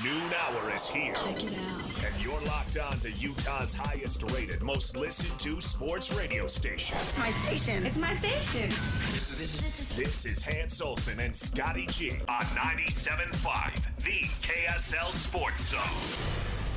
noon hour is here. Check it out. And you're locked on to Utah's highest rated, most listened to sports radio station. It's my station. It's my station. This is Hans Olsen and Scotty G on 97.5, the KSL Sports Zone.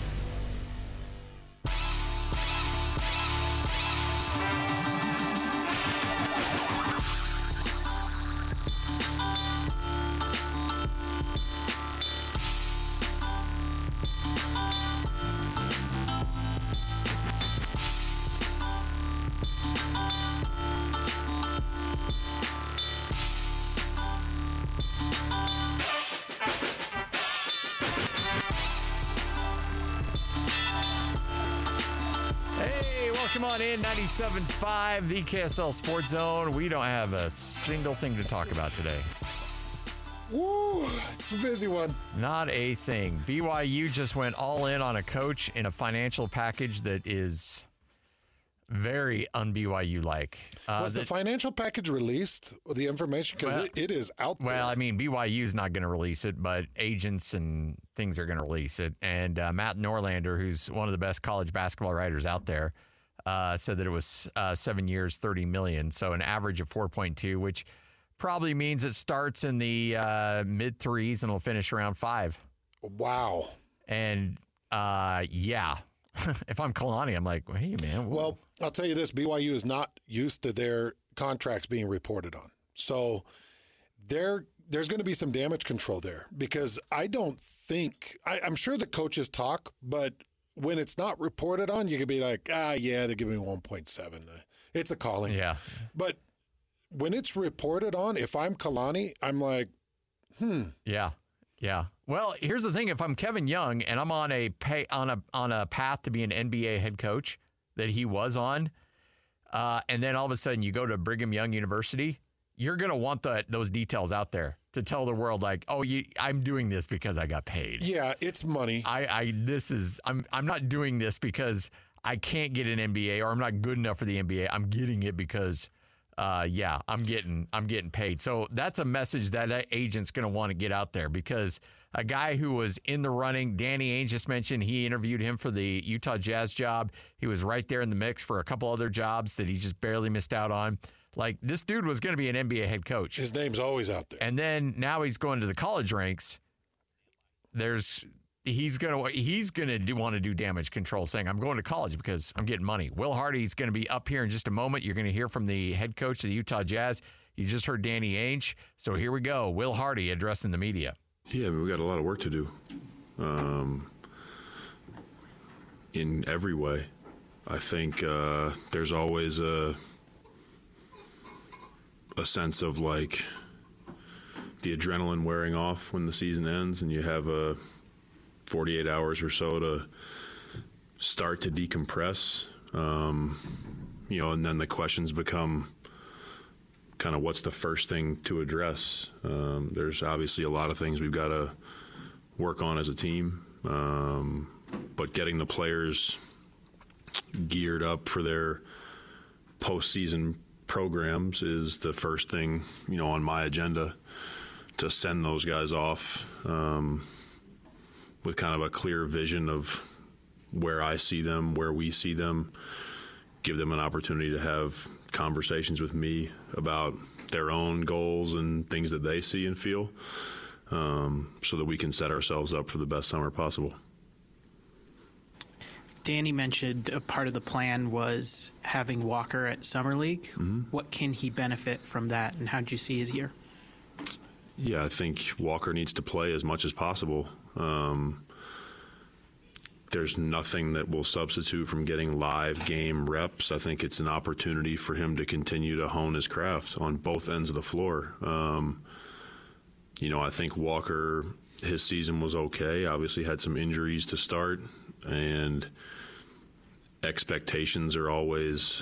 Come on in, 97.5, the KSL Sports Zone. We don't have a single thing to talk about today. Woo, it's a busy one. Not a thing. BYU just went all in on a coach in a financial package that is very un-BYU-like. Was the financial package released, the information? Because it is out there. Well, I mean, BYU's not going to release it, but agents and things are going to release it. And Matt Norlander, who's one of the best college basketball writers out there, said that it was 7 years, $30 million, so an average of 4.2, which probably means it starts in the mid threes and will finish around 5. Wow. And yeah, if I'm Kalani, I'm like, hey man. Well, I'll tell you this: BYU is not used to their contracts being reported on, so there's going to be some damage control there because I don't think I'm sure the coaches talk, but when it's not reported on, you could be like, yeah, they're giving me 1.7. It's a calling. Yeah. But when it's reported on, if I'm Kalani, I'm like, Yeah. Yeah. Well, here's the thing. If I'm Kevin Young and I'm on a path to be an NBA head coach that he was on, and then all of a sudden you go to Brigham Young University, you're going to want those details out there to tell the world, like, I'm doing this because I got paid. Yeah, it's money. I'm not doing this because I can't get an NBA or I'm not good enough for the NBA. I'm getting it because, I'm getting paid. So that's a message that agent's going to want to get out there because a guy who was in the running, Danny Ainge just mentioned, he interviewed him for the Utah Jazz job. He was right there in the mix for a couple other jobs that he just barely missed out on. Like, this dude was going to be an NBA head coach. His name's always out there. And then now he's going to the college ranks. He's going to want to do damage control, saying, I'm going to college because I'm getting money. Will Hardy's going to be up here in just a moment. You're going to hear from the head coach of the Utah Jazz. You just heard Danny Ainge. So here we go. Will Hardy addressing the media. Yeah, we got a lot of work to do in every way. I think there's always a sense of like the adrenaline wearing off when the season ends and you have 48 hours or so to start to decompress, and then the questions become kind of what's the first thing to address. There's obviously a lot of things we've got to work on as a team, but getting the players geared up for their postseason programs is the first thing, on my agenda to send those guys off with kind of a clear vision of where I see them, where we see them, give them an opportunity to have conversations with me about their own goals and things that they see and feel, so that we can set ourselves up for the best summer possible. Danny mentioned a part of the plan was having Walker at Summer League. Mm-hmm. What can he benefit from that, and how did you see his year? Yeah, I think Walker needs to play as much as possible. There's nothing that will substitute from getting live game reps. I think it's an opportunity for him to continue to hone his craft on both ends of the floor. I think Walker, his season was okay. Obviously had some injuries to start, and expectations are always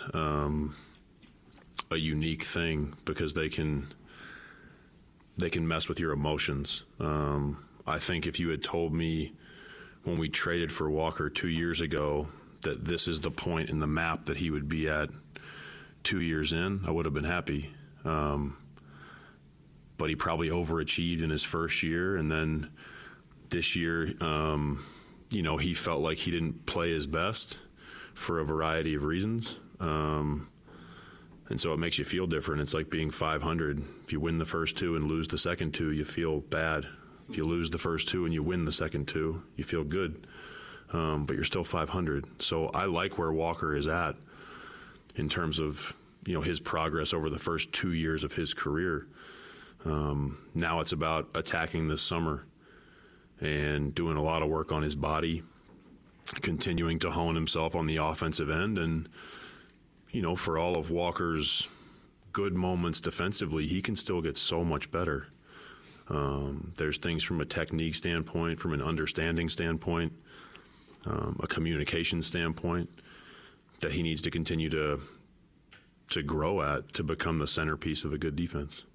a unique thing because they can mess with your emotions. I think if you had told me when we traded for Walker 2 years ago that this is the point in the map that he would be at 2 years in, I would have been happy. But he probably overachieved in his first year and then This year, he felt like he didn't play his best for a variety of reasons. And so it makes you feel different. It's like being 500. If you win the first two and lose the second two, you feel bad. If you lose the first two and you win the second two, you feel good. But you're still 500. So I like where Walker is at in terms of, his progress over the first 2 years of his career. Now it's about attacking this summer and doing a lot of work on his body, continuing to hone himself on the offensive end. And, for all of Walker's good moments defensively, he can still get so much better. There's things from a technique standpoint, from an understanding standpoint, a communication standpoint that he needs to continue to grow at to become the centerpiece of a good defense.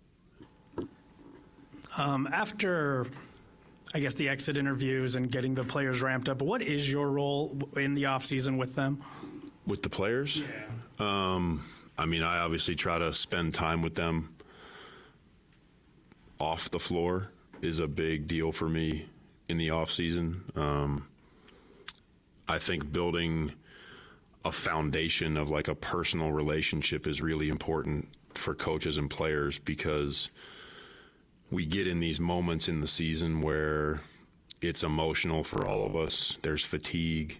After, I guess, the exit interviews and getting the players ramped up, what is your role in the offseason with them? With the players? Yeah. I obviously try to spend time with them. Off the floor is a big deal for me in the offseason. I think building a foundation of like a personal relationship is really important for coaches and players, because we get in these moments in the season where it's emotional for all of us. There's fatigue.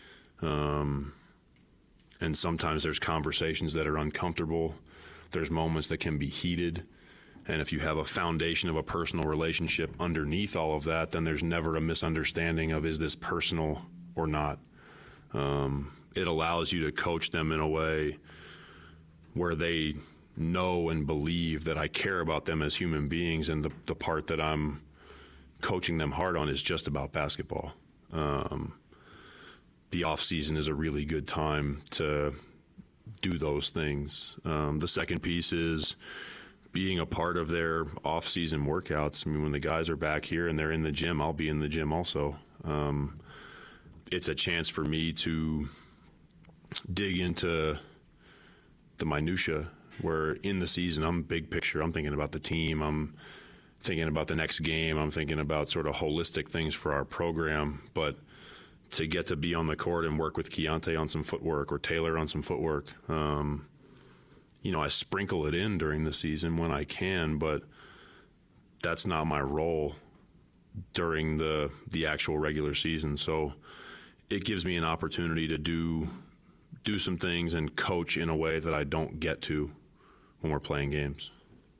And sometimes there's conversations that are uncomfortable. There's moments that can be heated. And if you have a foundation of a personal relationship underneath all of that, then there's never a misunderstanding of, is this personal or not? It allows you to coach them in a way where they know and believe that I care about them as human beings, and the part that I'm coaching them hard on is just about basketball. The off-season is a really good time to do those things. The second piece is being a part of their off-season workouts. When the guys are back here and they're in the gym, I'll be in the gym also. It's a chance for me to dig into the minutia, where in the season I'm big picture. I'm thinking about the team. I'm thinking about the next game. I'm thinking about sort of holistic things for our program. But to get to be on the court and work with Keontae on some footwork or Taylor on some footwork, I sprinkle it in during the season when I can, but that's not my role during the actual regular season. So it gives me an opportunity to do some things and coach in a way that I don't get to when we're playing games.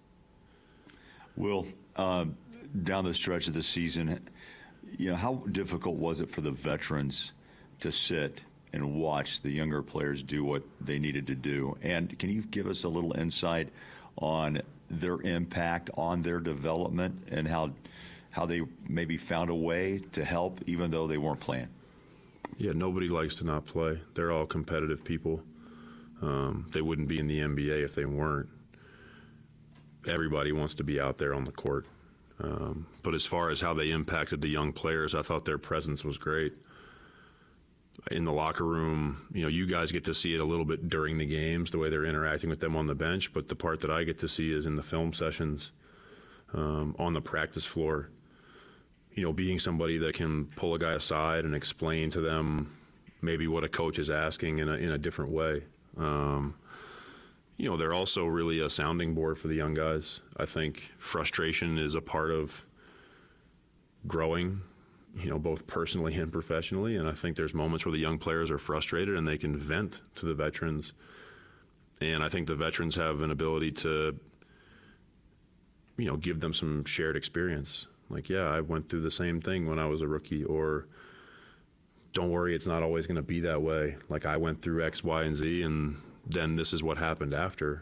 Will, down the stretch of the season, how difficult was it for the veterans to sit and watch the younger players do what they needed to do? And can you give us a little insight on their impact on their development and how they maybe found a way to help even though they weren't playing? Yeah, nobody likes to not play. They're all competitive people. They wouldn't be in the NBA if they weren't. Everybody wants to be out there on the court. But as far as how they impacted the young players, I thought their presence was great. In the locker room, you guys get to see it a little bit during the games, the way they're interacting with them on the bench, but the part that I get to see is in the film sessions, on the practice floor. Being somebody that can pull a guy aside and explain to them maybe what a coach is asking in a different way. They're also really a sounding board for the young guys. I think frustration is a part of growing, both personally and professionally. And I think there's moments where the young players are frustrated and they can vent to the veterans. And I think the veterans have an ability to, give them some shared experience. Like, yeah, I went through the same thing when I was a rookie, or don't worry, it's not always going to be that way. Like, I went through X, Y, and Z, and then this is what happened after.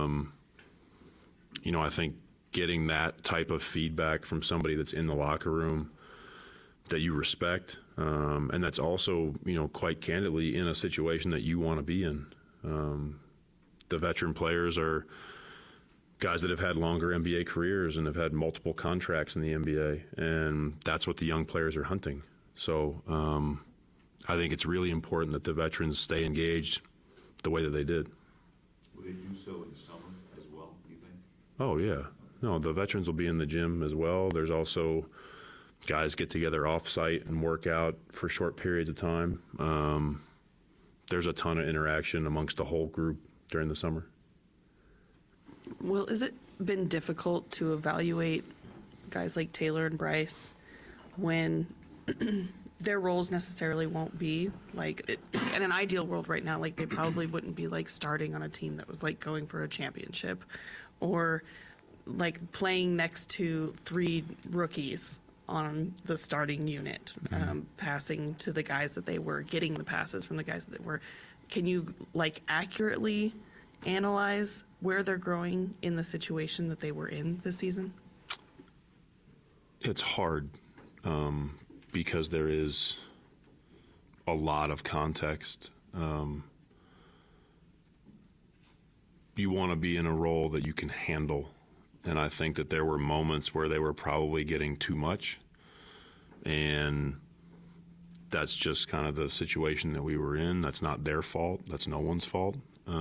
I think getting that type of feedback from somebody that's in the locker room that you respect, and that's also, quite candidly in a situation that you want to be in. The veteran players are guys that have had longer NBA careers and have had multiple contracts in the NBA, and that's what the young players are hunting. So I think it's really important that the veterans stay engaged the way that they did. Will they do so in the summer as well, do you think? Oh, yeah. No, the veterans will be in the gym as well. There's also guys get together off-site and work out for short periods of time. There's a ton of interaction amongst the whole group during the summer. Well, has it been difficult to evaluate guys like Taylor and Bryce when their roles necessarily won't be like in an ideal world right now, like they probably wouldn't be like starting on a team that was like going for a championship, or like playing next to 3 rookies on the starting unit, passing to the guys that they were, getting the passes from the guys that they were. Can you like accurately analyze where they're growing in the situation that they were in this season? It's hard because there is a lot of context. You want to be in a role that you can handle. And I think that there were moments where they were probably getting too much. And that's just kind of the situation that we were in. That's not their fault. That's no one's fault.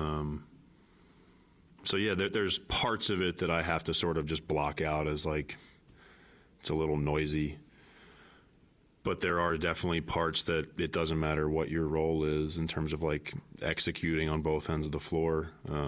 So, yeah, there's parts of it that I have to sort of just block out as like it's a little noisy. But there are definitely parts that it doesn't matter what your role is in terms of like executing on both ends of the floor,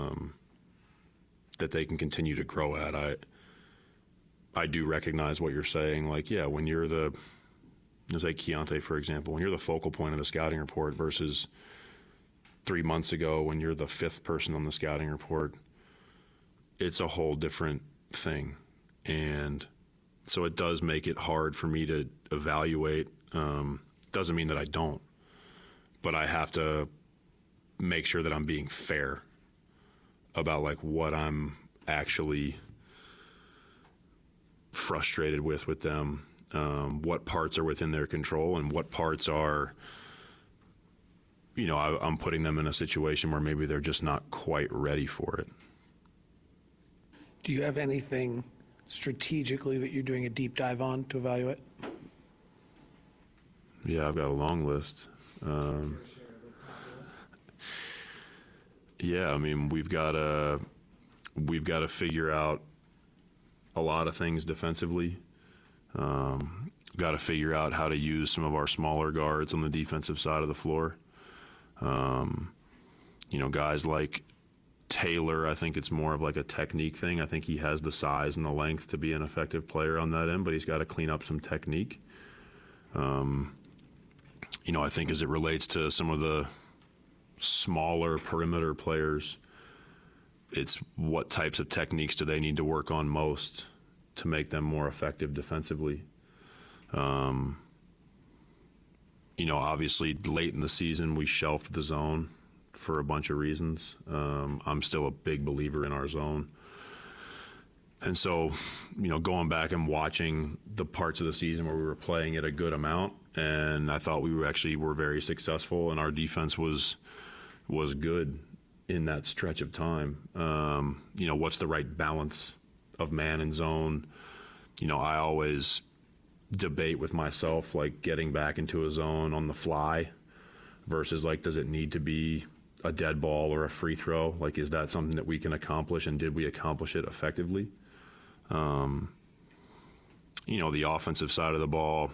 that they can continue to grow at. I do recognize what you're saying. Like, yeah, when you're let's say Keontae, for example, when you're the focal point of the scouting report versus 3 months ago when you're the 5th person on the scouting report, it's a whole different thing. And so it does make it hard for me to evaluate. Doesn't mean that I don't, but I have to make sure that I'm being fair about like what I'm actually frustrated with them, what parts are within their control and what parts are, I'm putting them in a situation where maybe they're just not quite ready for it. Do you have anything strategically that you're doing a deep dive on to evaluate? Yeah, I've got a long list. Yeah, I mean, we've got to figure out a lot of things defensively. We've got to figure out how to use some of our smaller guards on the defensive side of the floor. Guys like Taylor, I think it's more of like a technique thing. I think he has the size and the length to be an effective player on that end, but he's got to clean up some technique. I think as it relates to some of the smaller perimeter players, it's what types of techniques do they need to work on most to make them more effective defensively. Obviously late in the season we shelved the zone for a bunch of reasons. I'm still a big believer in our zone. And so, going back and watching the parts of the season where we were playing it a good amount, and I thought we were very successful, and our defense was good in that stretch of time. What's the right balance of man and zone? I always debate with myself, like getting back into a zone on the fly versus like, does it need to be a dead ball or a free throw? Like, is that something that we can accomplish, and did we accomplish it effectively? The offensive side of the ball,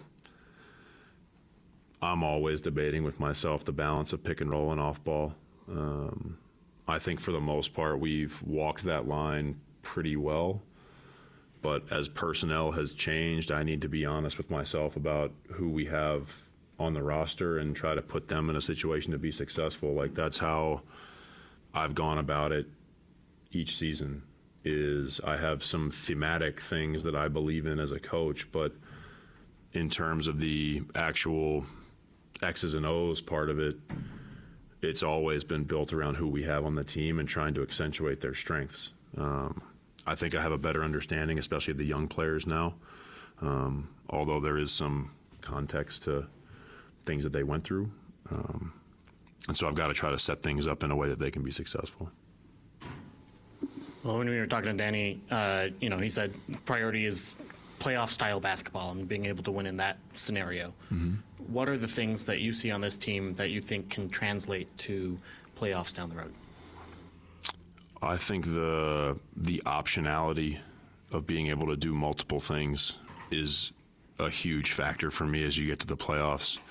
I'm always debating with myself the balance of pick and roll and off ball. I think for the most part we've walked that line pretty well, but as personnel has changed, I need to be honest with myself about who we have on the roster and try to put them in a situation to be successful. Like, that's how I've gone about it each season. Is I have some thematic things that I believe in as a coach, but in terms of the actual X's and O's part of it, it's always been built around who we have on the team and trying to accentuate their strengths. I think I have a better understanding, especially of the young players now, although there is some context to things that they went through. And so I've got to try to set things up in a way that they can be successful. Well, when we were talking to Danny, he said priority is playoff-style basketball and being able to win in that scenario. Mm-hmm. What are the things that you see on this team that you think can translate to playoffs down the road? I think the optionality of being able to do multiple things is a huge factor for me as you get to the playoffs.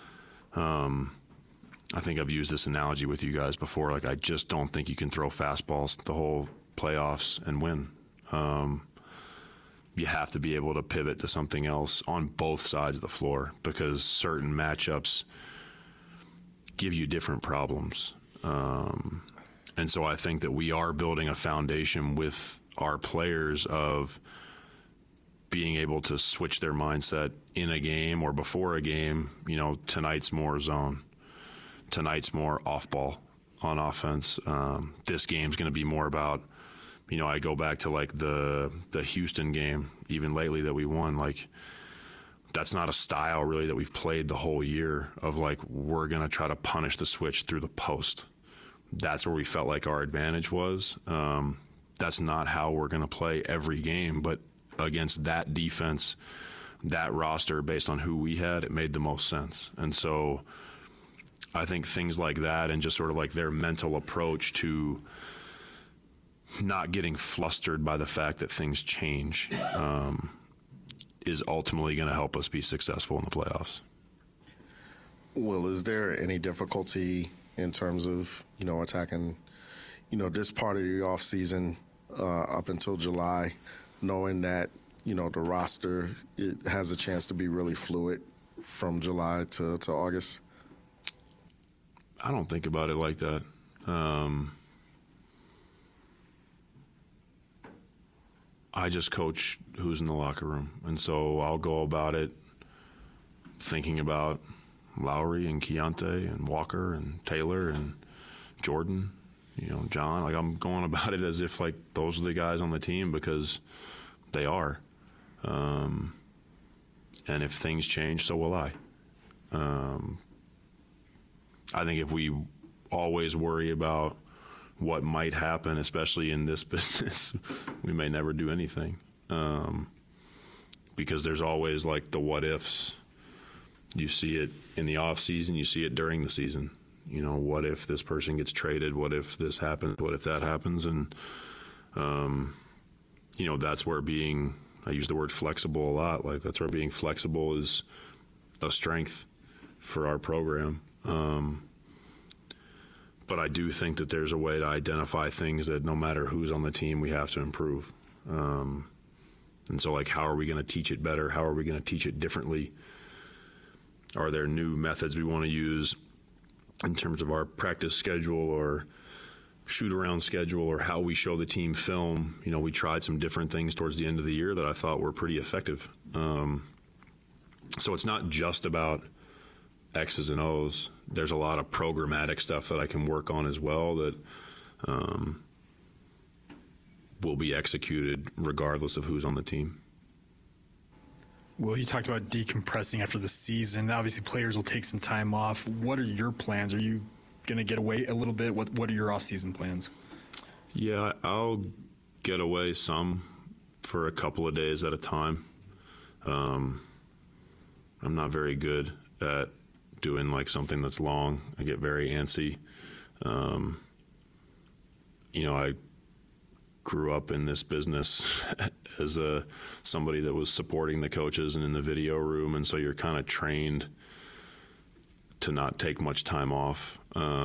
I think I've used this analogy with you guys before. Like, I just don't think you can throw fastballs the whole playoffs and win. You have to be able to pivot to something else on both sides of the floor, because certain matchups give you different problems. And so I think that we are building a foundation with our players of being able to switch their mindset in a game or before a game. You know, tonight's more zone. Tonight's more off ball on offense. This game's going to be more about, you know, I go back to like the Houston game, even lately, that we won. Like, that's not a style really that we've played the whole year of like, we're going to try to punish the switch through the post. That's where we felt like our advantage was. That's not how we're going to play every game, but against that defense, that roster, based on who we had, it made the most sense. And so I think things like that, and just sort of like their mental approach to not getting flustered by the fact that things change, is ultimately going to help us be successful in the playoffs. Will, is there any difficulty in terms of, you know, attacking, you know, this part of your off season up until July, knowing that, you know, the roster, it has a chance to be really fluid from July to August? I don't think about it like that. I just coach who's in the locker room. And so I'll go about it thinking about Lowry and Keontae and Walker and Taylor and Jordan, you know, John. Like, I'm going about it as if like those are the guys on the team, because they are. And if things change, so will I. I think if we always worry about what might happen, especially in this business, we may never do anything. Because there's always like the what ifs. You see it in the off season, you see it during the season. You know, what if this person gets traded? What if this happens? What if that happens? And, you know, that's where being, I use the word flexible a lot. Like, that's where being flexible is a strength for our program. But I do think that there's a way to identify things that no matter who's on the team, we have to improve. And so, like, how are we going to teach it better? How are we going to teach it differently? Are there new methods we want to use in terms of our practice schedule or shoot-around schedule, or how we show the team film? You know, we tried some different things towards the end of the year that I thought were pretty effective. So it's not just about X's and O's. There's a lot of programmatic stuff that I can work on as well that will be executed regardless of who's on the team. Well, you talked about decompressing after the season. Obviously, players will take some time off. What are your plans? Are you going to get away a little bit? What are your off-season plans? Yeah, I'll get away some for a couple of days at a time. I'm not very good at doing like something that's long. I get very antsy. You know, I grew up in this business as somebody that was supporting the coaches and in the video room, and so you're kind of trained to not take much time off.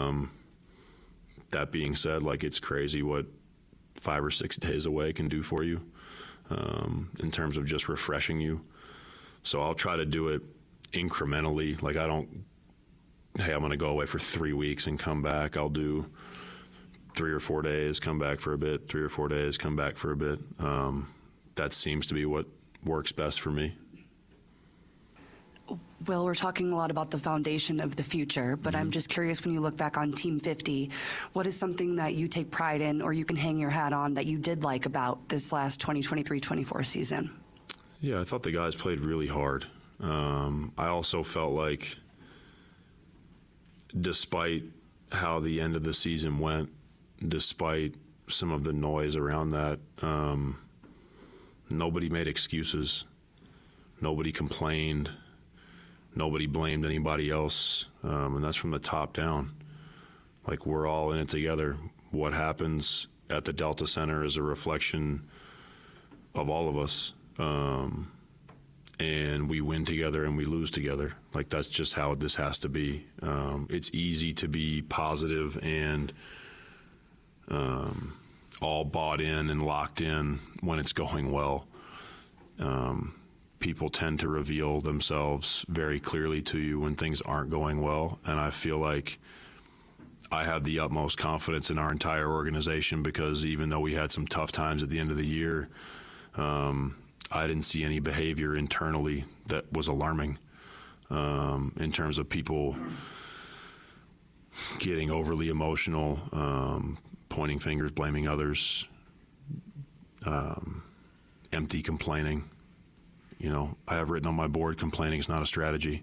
That being said, like, it's crazy what 5 or 6 days away can do for you in terms of just refreshing you. So I'll try to do it incrementally. Like, I don't, hey, I'm going to go away for 3 weeks and come back. I'll do 3 or 4 days, come back for a bit, 3 or 4 days, come back for a bit. That seems to be what works best for me. Will, we're talking a lot about the foundation of the future, but I'm just curious, when you look back on Team 50, what is something that you take pride in or you can hang your hat on that you did like about this last 2023-24 season? Yeah, I thought the guys played really hard. I also felt like, despite how the end of the season went, despite some of the noise around that, nobody made excuses. Nobody complained. Nobody blamed anybody else. And that's from the top down. Like, we're all in it together. What happens at the Delta Center is a reflection of all of us. and we win together and we lose together. Like, that's just how this has to be. It's easy to be positive and all bought in and locked in when it's going well. People tend to reveal themselves very clearly to you when things aren't going well, and I feel like I have the utmost confidence in our entire organization, because even though we had some tough times at the end of the year, I didn't see any behavior internally that was alarming in terms of people getting overly emotional, pointing fingers, blaming others, empty complaining. You know, I have written on my board, complaining is not a strategy,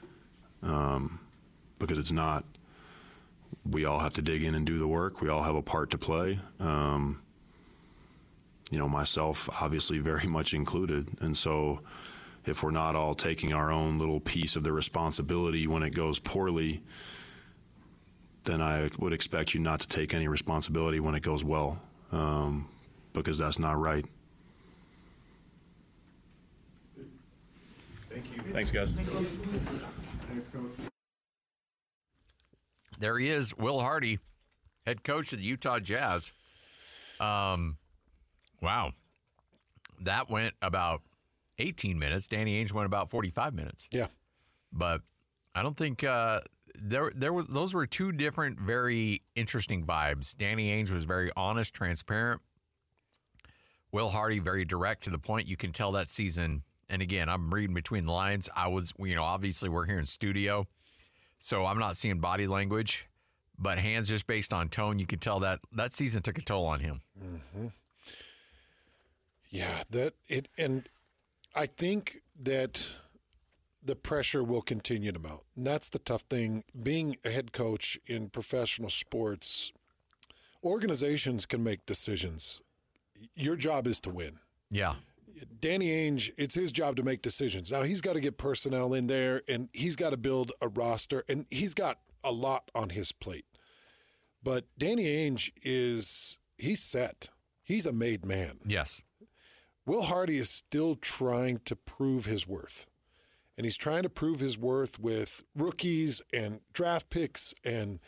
because it's not. We all have to dig in and do the work. We all have a part to play. You know, myself obviously very much included. And so if we're not all taking our own little piece of the responsibility when it goes poorly, then I would expect you not to take any responsibility when it goes well, because that's not right. Thank you. Thanks, guys. Thanks, Coach. There he is, Will Hardy, head coach of the Utah Jazz. Wow. That went about 18 minutes. Danny Ainge went about 45 minutes. Yeah. But I don't think those were two different, very interesting vibes. Danny Ainge was very honest, transparent. Will Hardy, very direct, to the point. You can tell that season, and again, I'm reading between the lines. Obviously we're here in studio, so I'm not seeing body language, but hands, just based on tone, you can tell that season took a toll on him. Mm-hmm. Yeah, and I think that the pressure will continue to mount. And that's the tough thing. Being a head coach in professional sports, organizations can make decisions. Your job is to win. Yeah. Danny Ainge, it's his job to make decisions. Now, he's got to get personnel in there, and he's got to build a roster, and he's got a lot on his plate. But Danny Ainge he's set. He's a made man. Yes. Will Hardy is still trying to prove his worth. And he's trying to prove his worth with rookies and draft picks, and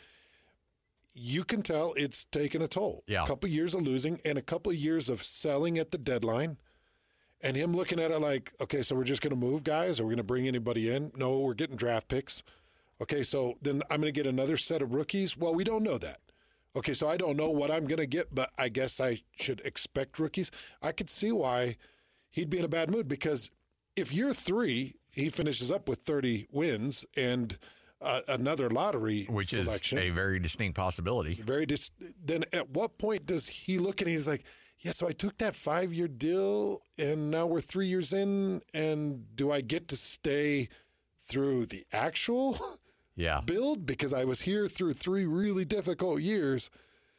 you can tell it's taken a toll. Yeah. A couple of years of losing and a couple of years of selling at the deadline, and him looking at it like, okay, so we're just going to move guys? Are we going to bring anybody in? No, we're getting draft picks. Okay, so then I'm going to get another set of rookies? Well, we don't know that. Okay, so I don't know what I'm going to get, but I guess I should expect rookies. I could see why he'd be in a bad mood, because if year 3, he finishes up with 30 wins and another lottery selection. Which is a very distinct possibility. Then at what point does he look and he's like, yeah, so I took that 5-year deal and now we're 3 years in, and do I get to stay through the actual build? Because I was here through 3 really difficult years.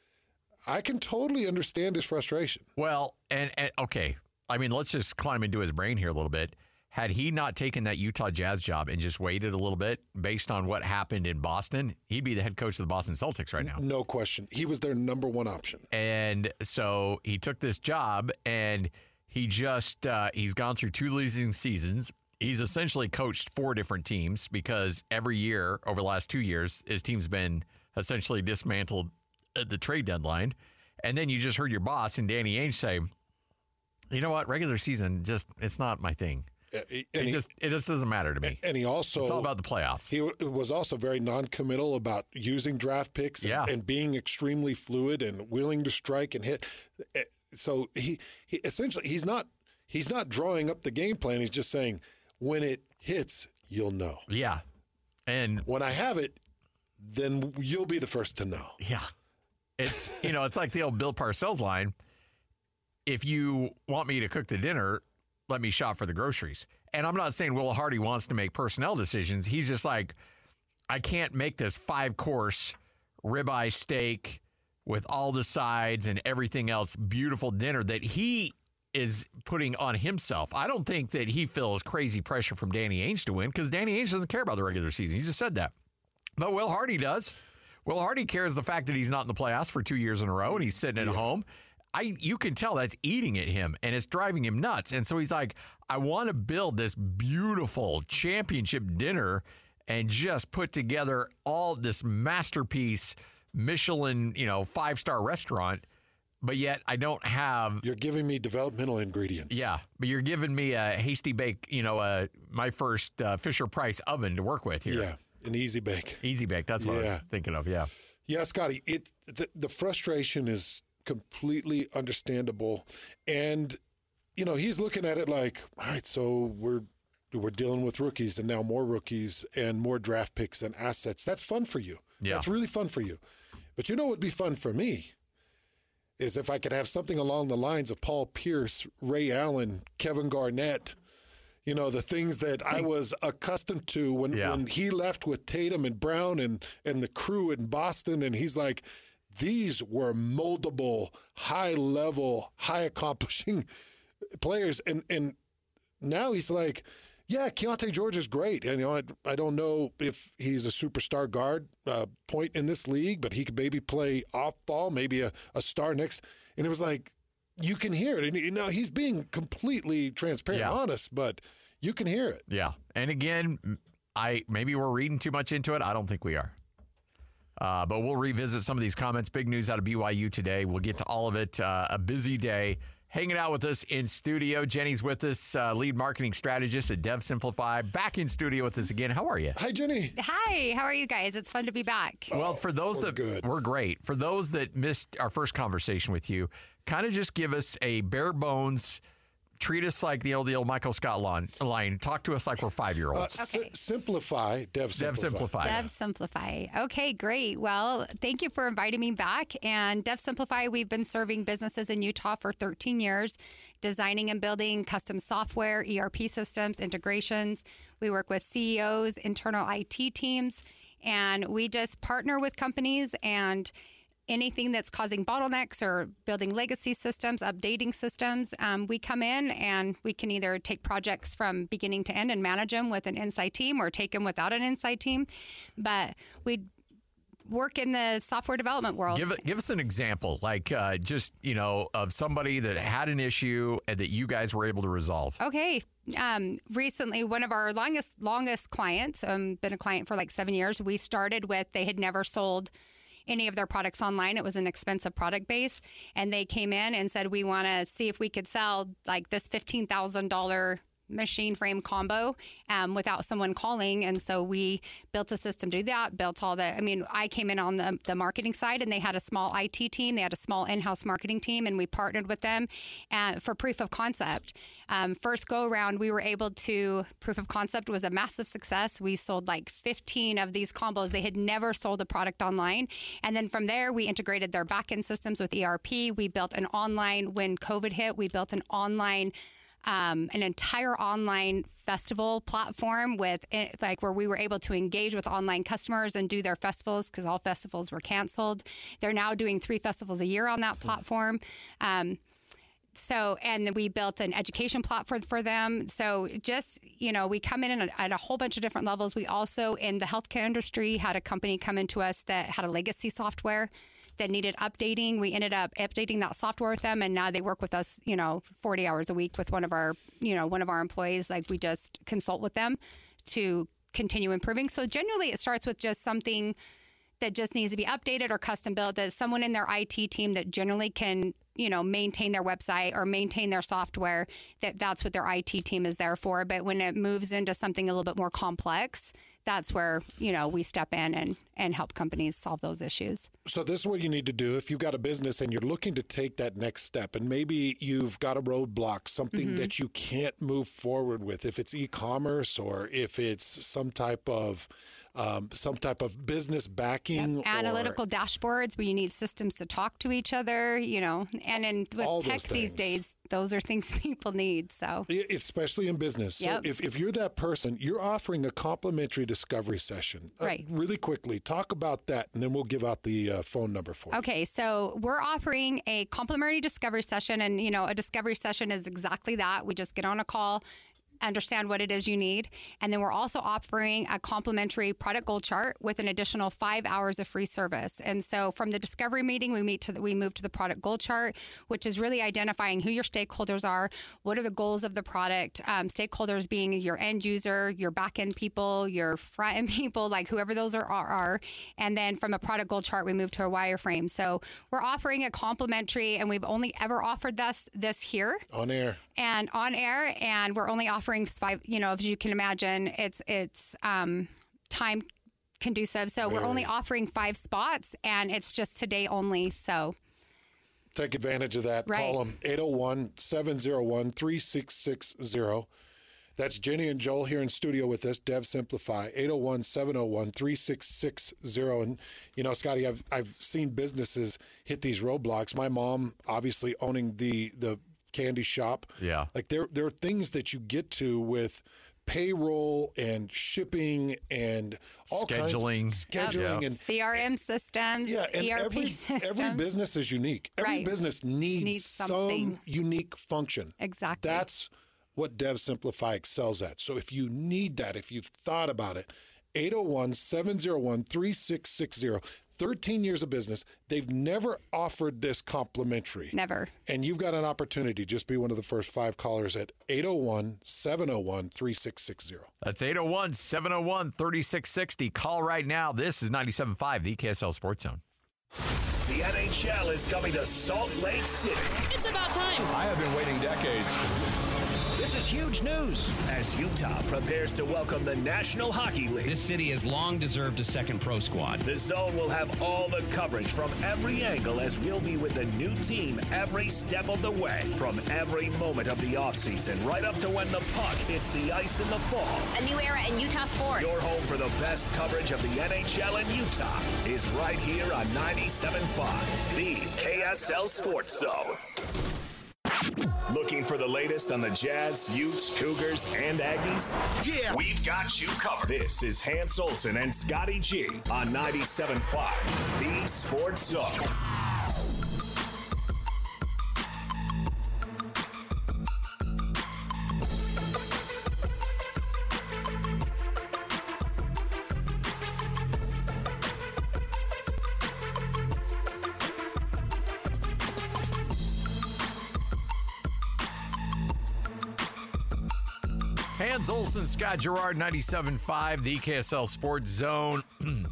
I can totally understand his frustration. Well, and okay, I mean, let's just climb into his brain here a little bit. Had he not taken that Utah Jazz job and just waited a little bit based on what happened in Boston, he'd be the head coach of the Boston Celtics right now. No question. He was their number one option. And so he took this job, and he just he's gone through 2 losing seasons. He's essentially coached 4 different teams, because every year over the last 2 years, his team's been essentially dismantled at the trade deadline. And then you just heard your boss and Danny Ainge say, you know what, regular season, it's not my thing. It just doesn't matter to me. And he also, it's all about the playoffs. He was also very non-committal about using draft picks and being extremely fluid and willing to strike and hit. So he essentially, he's not drawing up the game plan. He's just saying, when it hits, you'll know. Yeah. And when I have it, then you'll be the first to know. Yeah. It's, it's like the old Bill Parcells line. If you want me to cook the dinner, let me shop for the groceries. And I'm not saying Will Hardy wants to make personnel decisions. He's just like, I can't make this 5-course ribeye steak with all the sides and everything else beautiful dinner that he is putting on himself. I don't think that he feels crazy pressure from Danny Ainge to win, because Danny Ainge doesn't care about the regular season. He just said that. But Will Hardy does. Will Hardy cares the fact that he's not in the playoffs for 2 years in a row and he's sitting at home. you can tell that's eating at him and it's driving him nuts. And so he's like, I want to build this beautiful championship dinner and just put together all this masterpiece Michelin, 5-star restaurant. But yet I don't have. You're giving me developmental ingredients. Yeah, but you're giving me a hasty bake, my first Fisher-Price oven to work with here. Yeah, an easy bake. Easy bake, that's what I was thinking of, yeah. Yeah, Scotty, the frustration is completely understandable. And, he's looking at it like, all right, so we're dealing with rookies and now more rookies and more draft picks and assets. That's fun for you. Yeah. That's really fun for you. But what would be fun for me is if I could have something along the lines of Paul Pierce, Ray Allen, Kevin Garnett, the things that I was accustomed to when he left with Tatum and Brown and the crew in Boston. And he's like, these were moldable, high-level, high-accomplishing players. And now he's like, yeah, Keontae George is great. And, I don't know if he's a superstar guard point in this league, but he could maybe play off ball, maybe a star next. And it was like, you can hear it. And, he's being completely transparent and honest, but you can hear it. Yeah. And again, maybe we're reading too much into it. I don't think we are. But we'll revisit some of these comments. Big news out of BYU today. We'll get to all of it. A busy day. Hanging out with us in studio. Jenny's with us, lead marketing strategist at DevSimplify. Back in studio with us again. How are you? Hi, Jenny. Hi. How are you guys? It's fun to be back. Well, for those we're great. For those that missed our first conversation with you, kind of just give us a bare bones. Treat us like the old Michael Scott line. Talk to us like we're 5-year-olds. Okay. Simplify, DevSimplify. DevSimplify. Okay, great. Well, thank you for inviting me back. And DevSimplify, we've been serving businesses in Utah for 13 years, designing and building custom software, ERP systems, integrations. We work with CEOs, internal IT teams, and we just partner with companies and anything that's causing bottlenecks or building legacy systems, updating systems, we come in and we can either take projects from beginning to end and manage them with an inside team or take them without an inside team. But we work in the software development world. Give us an example, like of somebody that had an issue and that you guys were able to resolve. Okay. Recently, one of our longest clients, been a client for like 7 years, we started with, they had never sold any of their products online. It was an expensive product base. And they came in and said, we want to see if we could sell like this $15,000 machine frame combo without someone calling. And so we built a system to do that, I came in on the marketing side and they had a small IT team. They had a small in-house marketing team and we partnered with them for proof of concept. First go around, we were able to, proof of concept was a massive success. We sold like 15 of these combos. They had never sold a product online. And then from there, we integrated their backend systems with ERP. We built an online, when COVID hit, we built an entire online festival platform with where we were able to engage with online customers and do their festivals because all festivals were canceled. They're now doing 3 festivals a year on that platform. And we built an education platform for them. So we come in at a whole bunch of different levels. We also, in the healthcare industry, had a company come into us that had a legacy software that needed updating. We ended up updating that software with them, and now they work with us, 40 hours a week with one of our employees. Like, we just consult with them to continue improving. So generally, it starts with just something that just needs to be updated or custom built. That someone in their IT team that generally can, maintain their website or maintain their software, that's what their IT team is there for. But when it moves into something a little bit more complex, that's where, we step in and help companies solve those issues. So this is what you need to do if you've got a business and you're looking to take that next step, and maybe you've got a roadblock, something that you can't move forward with, if it's e-commerce or if it's some type of business backing. Yep. Analytical dashboards where you need systems to talk to each other, and with tech these days, those are things people need. So especially in business. So if you're that person, you're offering a complimentary discovery session. Right. Really quickly, talk about that, and then we'll give out the phone number for you. Okay, so we're offering a complimentary discovery session, and a discovery session is exactly that. We just get on a call, understand what it is you need. And then we're also offering a complimentary product goal chart with an additional 5 hours of free service. And so from the discovery meeting, we move to the product goal chart, which is really identifying who your stakeholders are, what are the goals of the product, stakeholders being your end user, your back end people, your front end people, like whoever those are. And then from a product goal chart, we move to a wireframe. So we're offering a complimentary, and we've only ever offered this here. On air. And we're only offering 5, as you can imagine, it's time conducive. So we're only offering 5 spots, and it's just today only. So take advantage of that. Right. Call them 801-701-3660. That's Jenny and Joel here in studio with us, Dev Simplify, 801-701-3660. And, Scotty, I've seen businesses hit these roadblocks. My mom, obviously owning the candy shop. Yeah. Like there are things that you get to with payroll and shipping and all scheduling and CRM systems, and ERP systems. Every business is unique. Every Right. business needs some unique function. Exactly. That's what Dev Simplify excels at. So if you need that, if you've thought about it, 801-701-3660. 13 years of business. They've never offered this complimentary. Never. And you've got an opportunity. Just be one of the first 5 callers at 801-701-3660. That's 801-701-3660. Call right now. This is 97.5, the KSL Sports Zone. The NHL is coming to Salt Lake City. It's about time. I have been waiting decades. This is huge news. As Utah prepares to welcome the National Hockey League. This city has long deserved a second pro squad. The Zone will have all the coverage from every angle as we'll be with the new team every step of the way. From every moment of the offseason right up to when the puck hits the ice in the fall. A new era in Utah sports. Your home for the best coverage of the NHL in Utah is right here on 97.5, the KSL Sports Zone. Looking for the latest on the Jazz, Utes, Cougars, and Aggies? Yeah! We've got you covered. This is Hans Olsen and Scotty G on 97.5, the Sports Zone. Hans Olsen, Scott Gerard, 97.5, the KSL Sports Zone.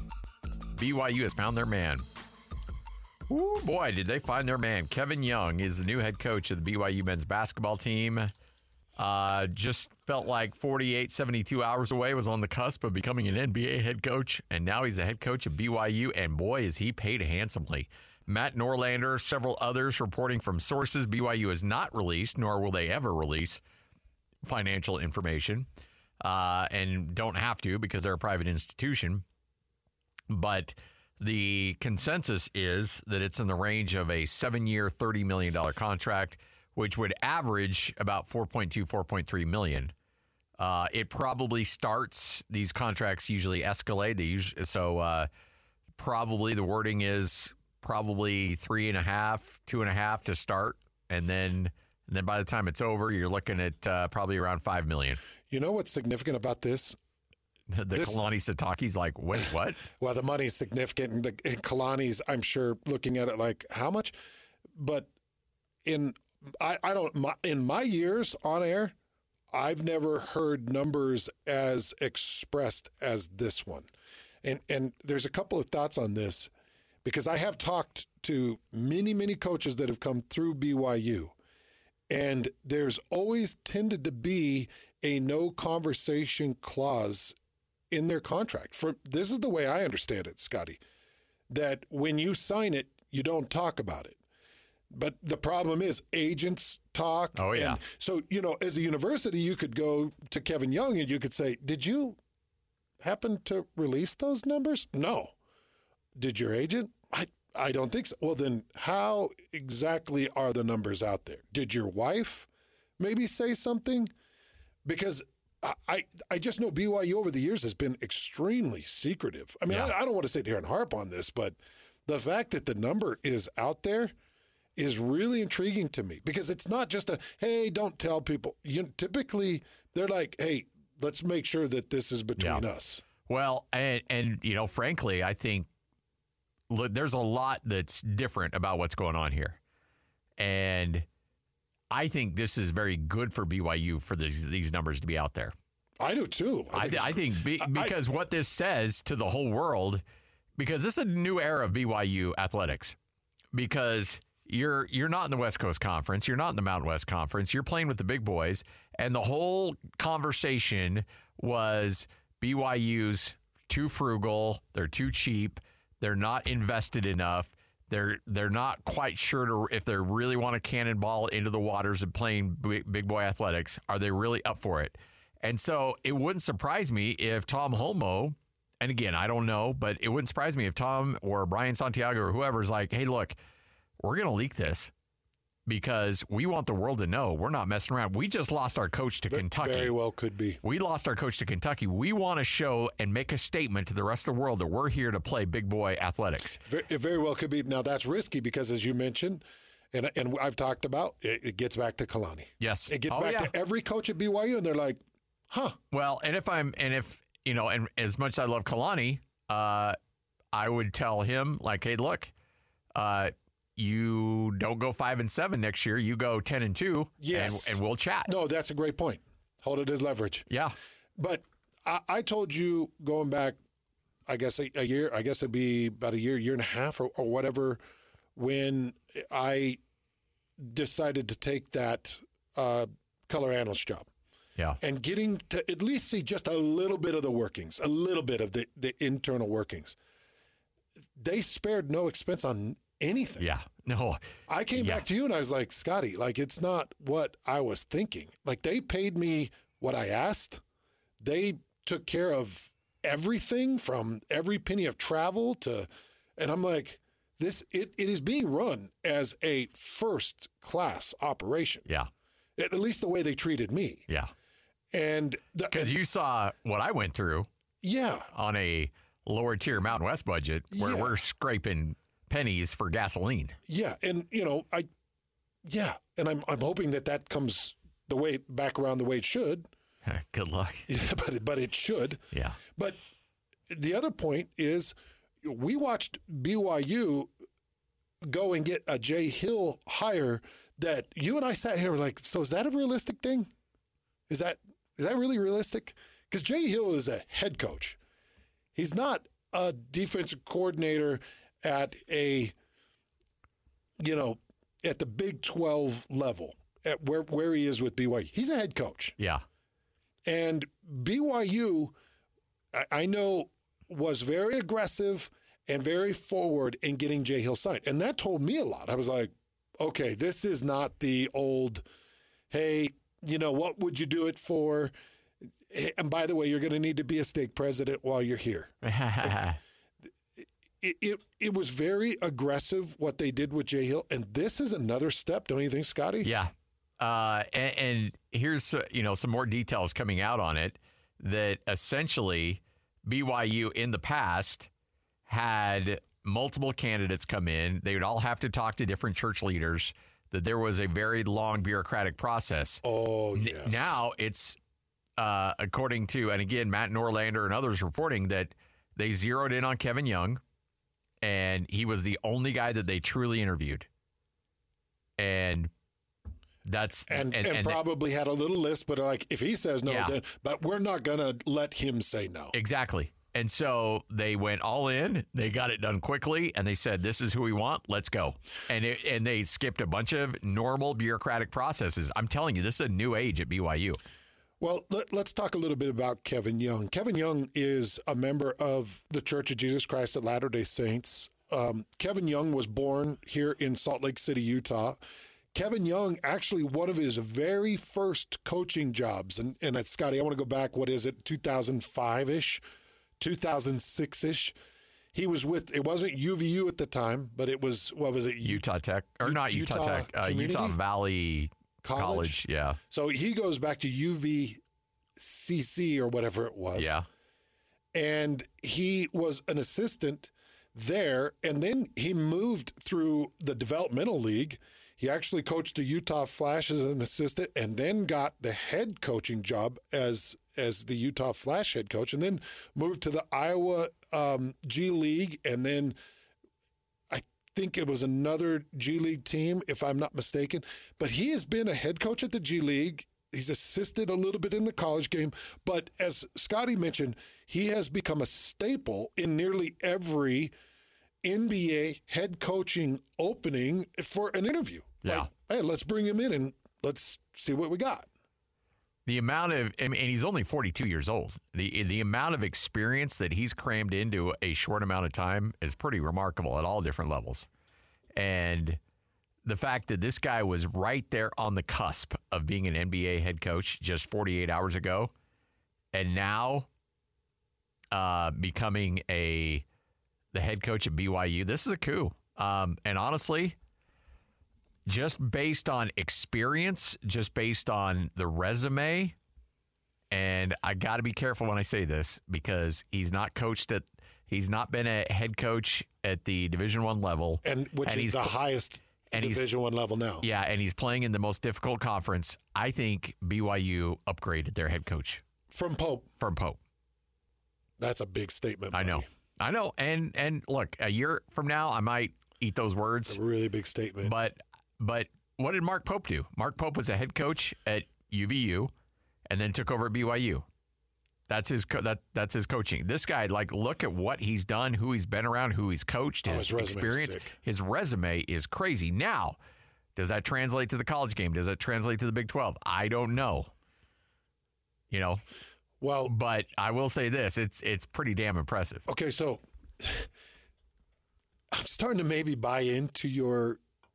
BYU has found their man. Ooh, boy, did they find their man. Kevin Young is the new head coach of the BYU men's basketball team. Just felt like 48, 72 hours away, was on the cusp of becoming an NBA head coach, and now he's the head coach of BYU, and boy, is he paid handsomely. Matt Norlander, several others reporting from sources BYU has not released, nor will they ever release financial information, and don't have to because they're a private institution. But the consensus is that it's in the range of a 7-year, $30 million contract, which would average about $4.2, $4.3 million. It probably starts, these contracts usually escalate. So probably the wording is probably 3.5, 2.5 to start, and then by the time it's over, you're looking at probably around $5 million. You know what's significant about this? Kalani Sitake's like, wait, what? Well, the money's significant, and Kalani's, I'm sure, looking at it like, how much? But in my years on air, I've never heard numbers as expressed as this one. And there's a couple of thoughts on this, because I have talked to many, many coaches that have come through BYU. And there's always tended to be a no conversation clause in their contract. This is the way I understand it, Scotty, that when you sign it, you don't talk about it. But the problem is agents talk. Oh, yeah. And so, as a university, you could go to Kevin Young and you could say, did you happen to release those numbers? No. Did your agent? I don't think so. Well, then how exactly are the numbers out there? Did your wife maybe say something? Because I just know BYU over the years has been extremely secretive. I mean, I don't want to sit here and harp on this, but the fact that the number is out there is really intriguing to me because it's not just hey, don't tell people. Typically, they're like, hey, let's make sure that this is between us. Well, and frankly, I think there's a lot that's different about what's going on here. And I think this is very good for BYU for these numbers to be out there. I do too. I think because what this says to the whole world, because this is a new era of BYU athletics, because you're not in the West Coast Conference, you're not in the Mountain West Conference, you're playing with the big boys, and the whole conversation was BYU's too frugal, they're too cheap, they're not invested enough. They're not quite sure if they really want to cannonball into the waters of playing big boy athletics. Are they really up for it? And so it wouldn't surprise me if Tom Holmoe, and again, I don't know, but it wouldn't surprise me if Tom or Brian Santiago or whoever is like, hey, look, we're going to leak this because we want the world to know we're not messing around. We just lost our coach to Kentucky. Very well could be. We lost our coach to Kentucky. We want to show and make a statement to the rest of the world that we're here to play big boy athletics. It very well could be. Now, that's risky because, as you mentioned, and I've talked about, it gets back to Kalani. Yes. It gets back to every coach at BYU, and they're like, huh. Well, and as much as I love Kalani, I would tell him, like, hey, look, you don't go 5-7 next year. You go 10-2. Yes. And we'll chat. No, that's a great point. Hold it as leverage. Yeah. But I told you going back, I guess a year, I guess it'd be about a year and a half or whatever, when I decided to take that color analyst job. Yeah. And getting to at least see just a little bit of the workings, a little bit of the internal workings. They spared no expense on anything. Yeah. No. I came back to you and I was like, Scotty, like, it's not what I was thinking. Like, they paid me what I asked. They took care of everything from every penny of travel to, and I'm like, it is being run as a first class operation. Yeah. At least the way they treated me. Yeah. And because you saw what I went through. Yeah. On a lower tier Mountain West budget where we're scraping pennies for gasoline. Yeah. And, and I'm hoping that comes back around the way it should. Good luck. Yeah, but it should. Yeah. But the other point is we watched BYU go and get a Jay Hill hire that you and I sat here and were like, so is that a realistic thing? Is that really realistic? Because Jay Hill is a head coach. He's not a defensive coordinator at at the Big 12 level, at where he is with BYU. He's a head coach. Yeah. And BYU, I know, was very aggressive and very forward in getting Jay Hill signed. And that told me a lot. I was like, okay, this is not the old, hey, what would you do it for? And by the way, you're going to need to be a stake president while you're here. It was very aggressive what they did with Jay Hill. And this is another step, don't you think, Scotty? Yeah. And here's, some more details coming out on it, that essentially BYU in the past had multiple candidates come in. They would all have to talk to different church leaders, that there was a very long bureaucratic process. Oh, yes. Now it's, according to, and again, Matt Norlander and others reporting that they zeroed in on Kevin Young, and he was the only guy that they truly interviewed. And that's and probably had a little list, but like if he says no, then but we're not gonna let him say no. Exactly. And so they went all in. They got it done quickly, and they said, "This is who we want. Let's go." And they skipped a bunch of normal bureaucratic processes. I'm telling you, this is a new age at BYU. Well, let's talk a little bit about Kevin Young. Kevin Young is a member of the Church of Jesus Christ of Latter-day Saints. Kevin Young was born here in Salt Lake City, Utah. Kevin Young, actually one of his very first coaching jobs, and Scotty, I want to go back, 2005-ish, 2006-ish. He was with, it wasn't UVU at the time, but it was, what was it? Utah Tech, or not Utah Tech, Utah Valley College. Yeah. So he goes back to UVCC or whatever it was. Yeah. And he was an assistant there, and then he moved through the developmental league. He actually coached the Utah Flash as an assistant, and then got the head coaching job as the Utah Flash head coach, and then moved to the Iowa G League, and then I think it was another G League team, if I'm not mistaken. But he has been a head coach at the G League. He's assisted a little bit in the college game. But as Scotty mentioned, he has become a staple in nearly every NBA head coaching opening for an interview. Yeah. Like, hey, let's bring him in and let's see what we got. The amount of, and he's only 42 years old. The amount of experience that he's crammed into a short amount of time is pretty remarkable at all different levels. And the fact that this guy was right there on the cusp of being an NBA head coach just 48 hours ago, and now becoming the head coach at BYU, this is a coup. And honestly, just based on experience, just based on the resume, and I got to be careful when I say this because he's not been a head coach at the Division I level, which is the highest Division I level now. Yeah, and he's playing in the most difficult conference. I think BYU upgraded their head coach from Pope. That's a big statement. I know. And look, a year from now, I might eat those words. It's a really big statement. But what did Mark Pope do? Mark Pope was a head coach at UVU and then took over at BYU. That's his coaching. This guy, look at what he's done, who he's been around, who he's coached, his experience. His resume is crazy. Now, does that translate to the college game? Does that translate to the Big 12? I don't know. Well, but I will say this: it's pretty damn impressive. Okay, so I'm starting to maybe buy into your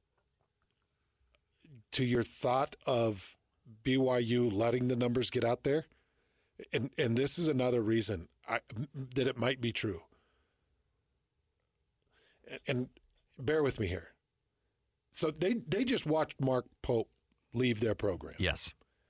thought of BYU letting the numbers get out there. And this is another reason that it might be true. And bear with me here. So they just watched Mark Pope leave their program. Yes.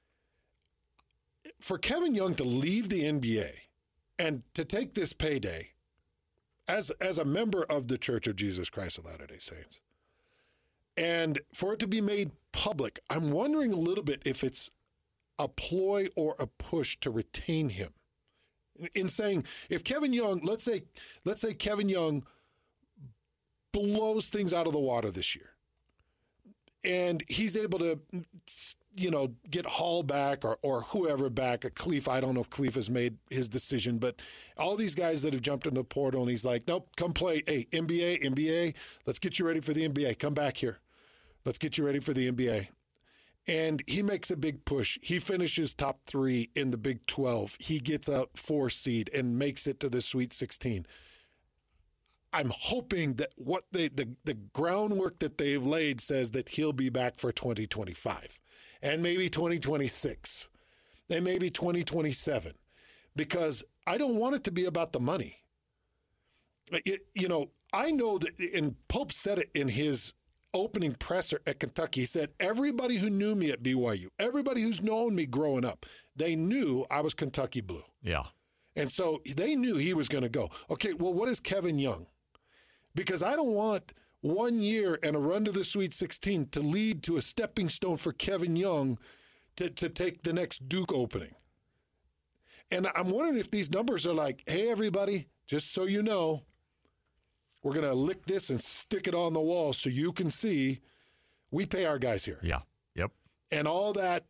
For Kevin Young to leave the NBA and to take this payday as a member of the Church of Jesus Christ of Latter-day Saints, and for it to be made public, I'm wondering a little bit if it's a ploy or a push to retain him. In saying, if Kevin Young, let's say Kevin Young blows things out of the water this year, and he's able to, get Hall back or whoever back, Cleef. I don't know if Cleef has made his decision, but all these guys that have jumped in the portal, and he's like, nope, come play. Hey, NBA, let's get you ready for the NBA. Come back here. Let's get you ready for the NBA. And he makes a big push. He finishes top 3 in the Big 12. He gets a 4 seed and makes it to the Sweet 16. I'm hoping that what the groundwork that they've laid says that he'll be back for 2025 and maybe 2026 and maybe 2027, because I don't want it to be about the money. I know that, and Pope said it in his opening presser at Kentucky. He said, everybody who knew me at BYU, everybody who's known me growing up, they knew I was Kentucky Blue. Yeah. And so they knew he was going to go. Okay, well, what is Kevin Young? Because I don't want 1 year and a run to the Sweet 16 to lead to a stepping stone for Kevin Young to take the next Duke opening. And I'm wondering if these numbers are like, hey, everybody, just so you know, we're going to lick this and stick it on the wall so you can see we pay our guys here. Yeah. Yep. And all of that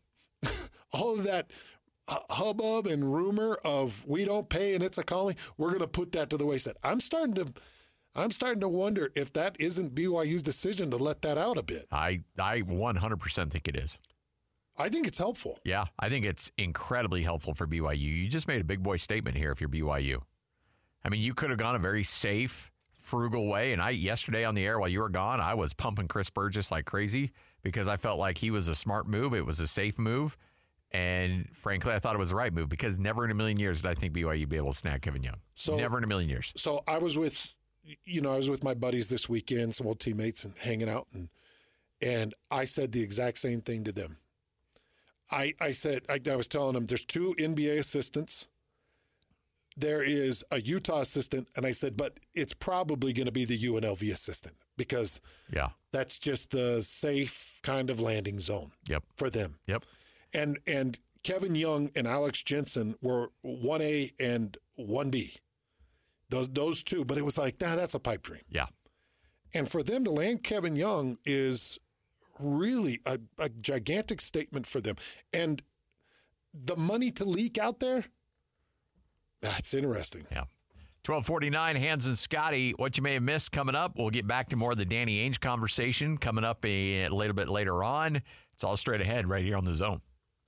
hubbub and rumor of we don't pay and it's a calling, we're going to put that to the wayside. I'm starting to wonder if that isn't BYU's decision to let that out a bit. I 100% think it is. I think it's helpful. Yeah, I think it's incredibly helpful for BYU. You just made a big boy statement here if you're BYU. I mean, you could have gone a very safe, frugal way. And yesterday on the air while you were gone, I was pumping Chris Burgess like crazy because I felt like he was a smart move. It was a safe move. And frankly, I thought it was the right move because never in a million years did I think BYU would be able to snag Kevin Young. So, never in a million years. So I was with my buddies this weekend, some old teammates, and hanging out. And I said the exact same thing to them. I was telling them there's 2 NBA assistants there is a Utah assistant, and I said, but it's probably going to be the UNLV assistant because that's just the safe kind of landing zone for them. Yep. And Kevin Young and Alex Jensen were 1A and 1B. Those two, but it was like, that's a pipe dream. Yeah. And for them to land Kevin Young is really a gigantic statement for them. And the money to leak out there, that's interesting. Yeah. 12:49, Hans and Scotty, what you may have missed coming up. We'll get back to more of the Danny Ainge conversation coming up a little bit later on. It's all straight ahead right here on The Zone.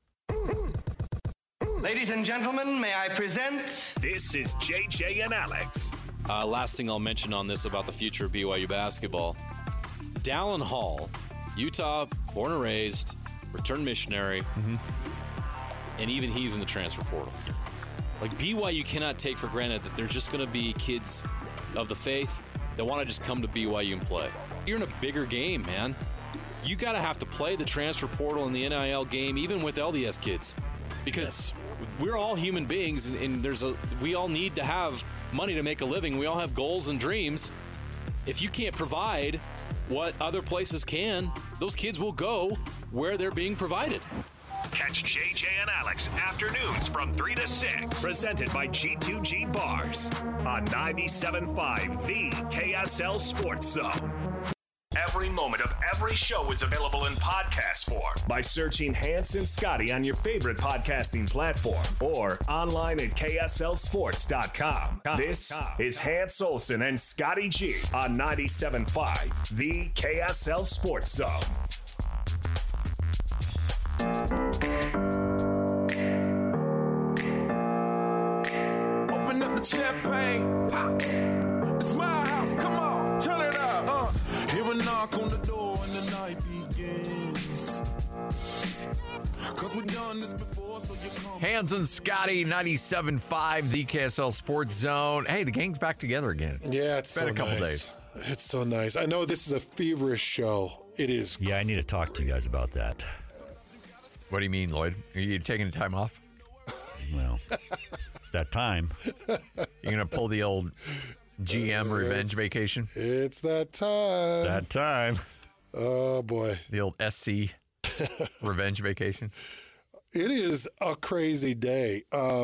Ladies and gentlemen, may I present? This is JJ and Alex. Last thing I'll mention on this about the future of BYU basketball. Dallin Hall, Utah, born and raised, returned missionary, and even he's in the transfer portal. Like, BYU cannot take for granted that there's just going to be kids of the faith that want to just come to BYU and play. You're in a bigger game, man. You got to have to play the transfer portal and the NIL game, even with LDS kids, because we're all human beings, and we all need to have money to make a living. We all have goals and dreams. If you can't provide what other places can, those kids will go where they're being provided. Catch JJ and Alex afternoons from 3 to 6. Presented by G2G Bars on 97.5, the KSL Sports Zone. Every moment of every show is available in podcast form by searching Hans and Scotty on your favorite podcasting platform or online at KSLSports.com. This is Hans Olsen and Scotty G on 97.5, the KSL Sports Zone. Open up the champagne, pop. It's my house, come on, turn it up. Hear a knock on the door and the night begins. 'Cause we've done this before, so you come. Hans and Scotty, 97.5, the KSL Sports Zone. Hey, the gang's back together again. Yeah, it's been so a couple nice. days. It's so nice. I know this is a feverish show. It is. Yeah, I need to talk to you guys about that. What do you mean, Lloyd? Are you taking time off? Well, it's that time. You're going to pull the old GM revenge vacation? It's that time. That time. Oh, boy. The old SC revenge vacation? It is a crazy day.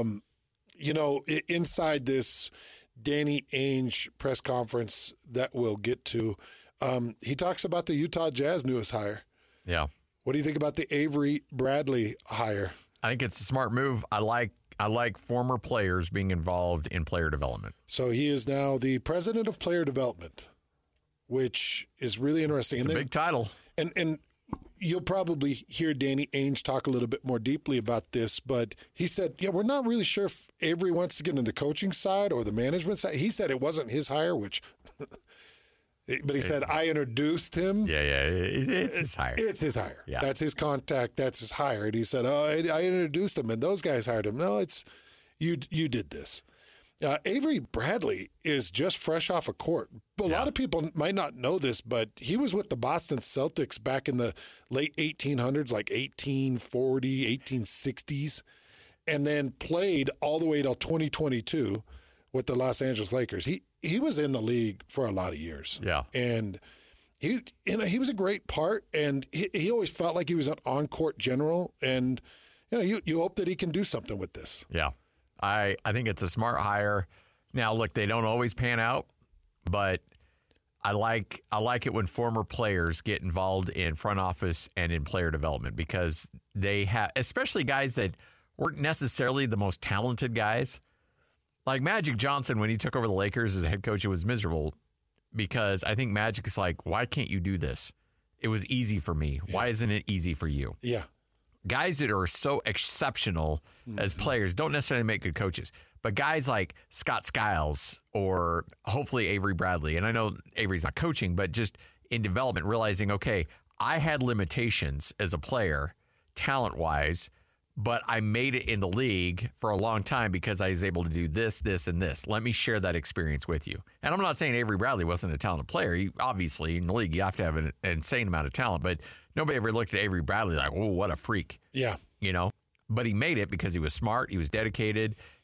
Inside this Danny Ainge press conference that we'll get to, he talks about the Utah Jazz newest hire. Yeah. What do you think about the Avery Bradley hire? I think it's a smart move. I like former players being involved in player development. So he is now the president of player development, which is really interesting. It's a big title. And you'll probably hear Danny Ainge talk a little bit more deeply about this, but he said, we're not really sure if Avery wants to get into the coaching side or the management side. He said it wasn't his hire, but he said, I introduced him. Yeah, it's his hire. It's his hire. Yeah. That's his contact. That's his hire. And he said, I introduced him, and those guys hired him. No, it's you did this. Avery Bradley is just fresh off a court. A lot of people might not know this, but he was with the Boston Celtics back in the late 1800s, like 1840, 1860s, and then played all the way till 2022 with the Los Angeles Lakers. He was in the league for a lot of years. Yeah. And he was a great part, and he always felt like he was an on-court general, and you hope that he can do something with this. Yeah. I think it's a smart hire. Now, look, they don't always pan out, but I like it when former players get involved in front office and in player development, because they have, especially guys that weren't necessarily the most talented guys. Like Magic Johnson, when he took over the Lakers as a head coach, it was miserable because I think Magic is like, why can't you do this? It was easy for me. Yeah. Why isn't it easy for you? Yeah. Guys that are so exceptional as players don't necessarily make good coaches. But guys like Scott Skiles or hopefully Avery Bradley, and I know Avery's not coaching, but just in development, realizing, okay, I had limitations as a player, talent-wise, but I made it in the league for a long time because I was able to do this, this, and this. Let me share that experience with you. And I'm not saying Avery Bradley wasn't a talented player. He, obviously, in the league, you have to have an insane amount of talent, but nobody ever looked at Avery Bradley like, oh, what a freak. Yeah. But he made it because he was smart, he was dedicated,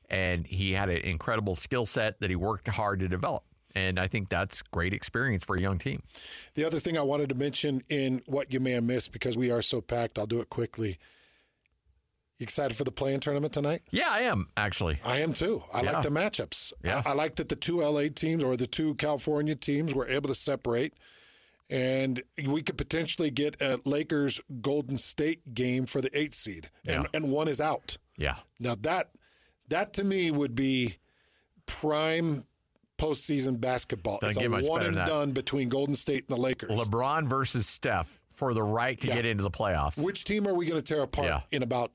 and he had an incredible skill set that he worked hard to develop. And I think that's great experience for a young team. The other thing I wanted to mention in what you may have missed, because we are so packed, I'll do it quickly. You excited for the play-in tournament tonight? Yeah, I am, actually. I am, too. I like the matchups. Yeah. I like that the two L.A. teams or the two California teams were able to separate, and we could potentially get a Lakers-Golden State game for the 8th seed, and one is out. Yeah. Now, that to me would be prime postseason basketball. Doesn't it's get a much one better and than that. done between Golden State and the Lakers. LeBron versus Steph for the right to get into the playoffs. Which team are we going to tear apart in about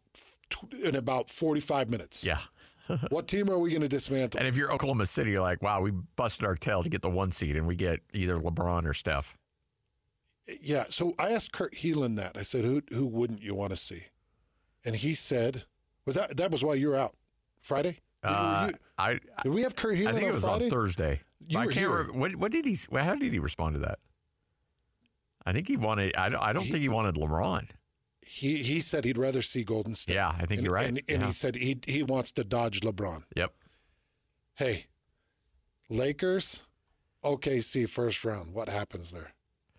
45 minutes? Yeah. What team are we going to dismantle? And if you're Oklahoma City, you're like, wow, we busted our tail to get the 1 seed, and we get either LeBron or Steph. Yeah. So I asked Kurt Heelan that. I said, who wouldn't you want to see? And he said, that was while you were out? Friday? Did we have Kurt Heelan on Friday? I think it was on Thursday. You were here. What did he? How did he respond to that? I think he wanted. I don't think he wanted LeBron. He said he'd rather see Golden State. Yeah, I think you're right. And he said he wants to dodge LeBron. Yep. Hey, Lakers, OKC first round. What happens there?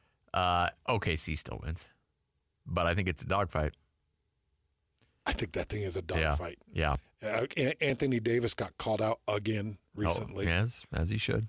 OKC still wins, but I think it's a dogfight. I think that thing is a dogfight. Yeah. Anthony Davis got called out again recently. As he should.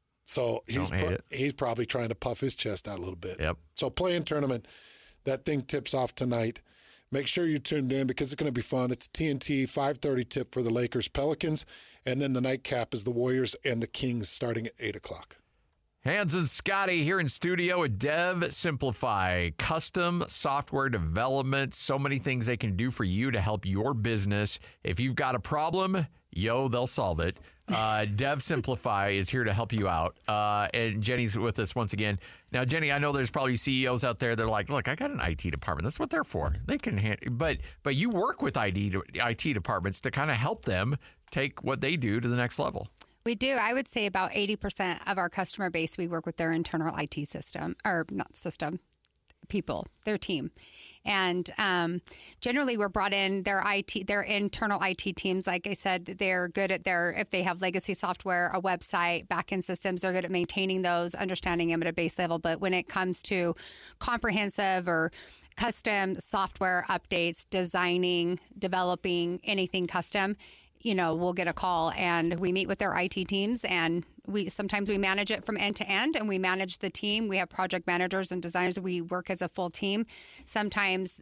So he's probably trying to puff his chest out a little bit. Yep. So play-in tournament, that thing tips off tonight. Make sure you tuned in because it's going to be fun. It's TNT 5:30 tip for the Lakers Pelicans, and then the nightcap is the Warriors and the Kings starting at 8 o'clock. Hans and Scotty here in studio at Dev Simplify. Custom software development. So many things they can do for you to help your business. If you've got a problem, they'll solve it. Dev Simplify is here to help you out. And Jenny's with us once again. Now, Jenny, I know there's probably CEOs out there that are like, look, I got an IT department. That's what they're for. They can but you work with IT departments to kind of help them take what they do to the next level. We do. I would say about 80% of our customer base, we work with their internal IT system, or not system, people, their team. And generally, we're brought in their internal IT teams. Like I said, they're good at if they have legacy software, a website, backend systems, they're good at maintaining those, understanding them at a base level. But when it comes to comprehensive or custom software updates, designing, developing anything custom, we'll get a call and we meet with their IT teams, and sometimes we manage it from end to end, and we manage the team. We have project managers and designers. We work as a full team. Sometimes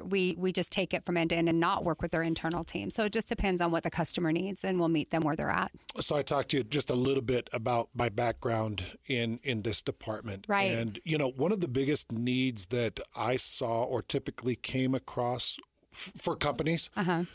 we just take it from end to end and not work with their internal team. So it just depends on what the customer needs, and we'll meet them where they're at. So I talked to you just a little bit about my background in this department. Right. And, one of the biggest needs that I saw or typically came across for companies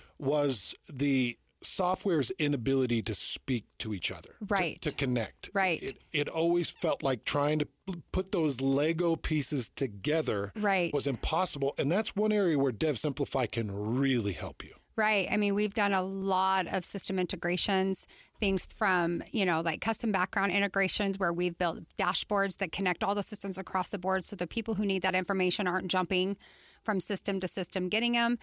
was the software's inability to speak to each other, right? To connect, right? It always felt like trying to put those Lego pieces together, right, was impossible, and that's one area where Dev Simplify can really help you. Right. I mean, we've done a lot of system integrations, things from, like custom background integrations where we've built dashboards that connect all the systems across the board so the people who need that information aren't jumping from system to system getting them.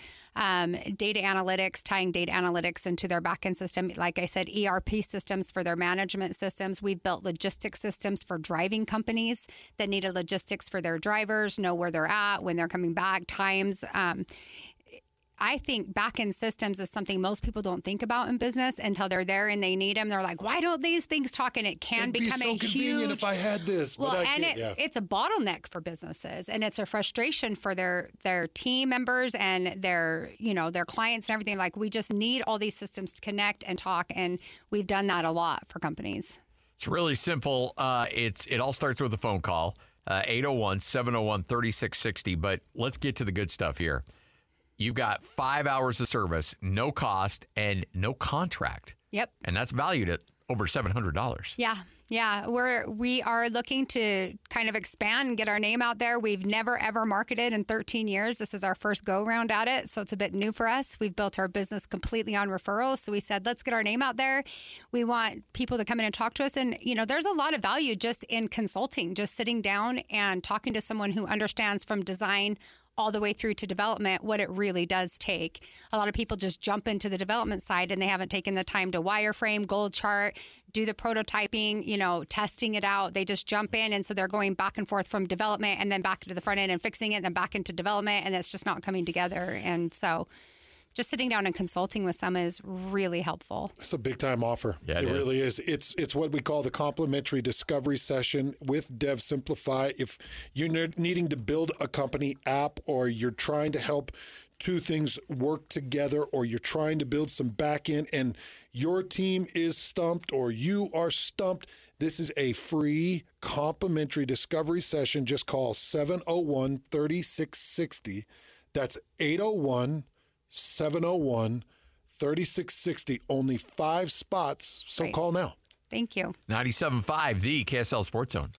Data analytics, tying data analytics into their backend system. Like I said, ERP systems for their management systems. We've built logistics systems for driving companies that needed logistics for their drivers, know where they're at, when they're coming back, times. I think back-end systems is something most people don't think about in business until they're there and they need them. They're like, why don't these things talk? And it can become a huge... It'd be so convenient if I had this. Well, it's a bottleneck for businesses, and it's a frustration for their team members and their clients and everything. Like, we just need all these systems to connect and talk, and we've done that a lot for companies. It's really simple. It all starts with a phone call, 801-701-3660. But let's get to the good stuff here. You've got 5 hours of service, no cost, and no contract. Yep. And that's valued at over $700. Yeah. We are looking to kind of expand and get our name out there. We've never, ever marketed in 13 years. This is our first go-around at it, so it's a bit new for us. We've built our business completely on referrals, so we said, let's get our name out there. We want people to come in and talk to us. And, there's a lot of value just in consulting, just sitting down and talking to someone who understands from design all the way through to development, what it really does take. A lot of people just jump into the development side and they haven't taken the time to wireframe, goal chart, do the prototyping, testing it out. They just jump in, and so they're going back and forth from development and then back into the front end and fixing it and then back into development, and it's just not coming together. And so just sitting down and consulting with some is really helpful. It's a big time offer. Yeah, it really is. It's what we call the complimentary discovery session with Dev Simplify. If you're needing to build a company app, or you're trying to help two things work together, or you're trying to build some back end and your team is stumped or you are stumped, this is a free complimentary discovery session. Just call 701-3660. That's 801-701-3660. Only 5 spots, so Right. call now. Thank you. 97.5, the KSL Sports Zone.